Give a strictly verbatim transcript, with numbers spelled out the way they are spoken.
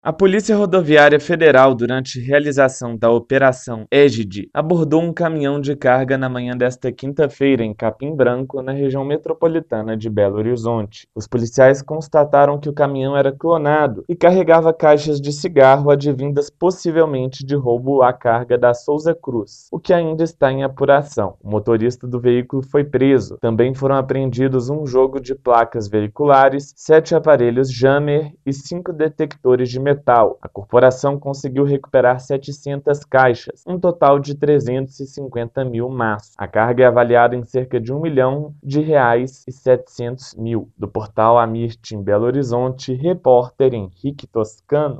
A Polícia Rodoviária Federal, durante realização da Operação Égide, abordou um caminhão de carga na manhã desta quinta-feira em Capim Branco, na região metropolitana de Belo Horizonte. Os policiais constataram que o caminhão era clonado e carregava caixas de cigarro advindas possivelmente de roubo à carga da Souza Cruz, o que ainda está em apuração. O motorista do veículo foi preso. Também foram apreendidos um jogo de placas veiculares, sete aparelhos Jammer e cinco detectores de metal. A corporação conseguiu recuperar setecentas caixas, um total de trezentos e cinquenta mil maços. A carga é avaliada em cerca de um milhão de reais e setecentos mil. Do portal Amirte em Belo Horizonte, repórter Henrique Toscano.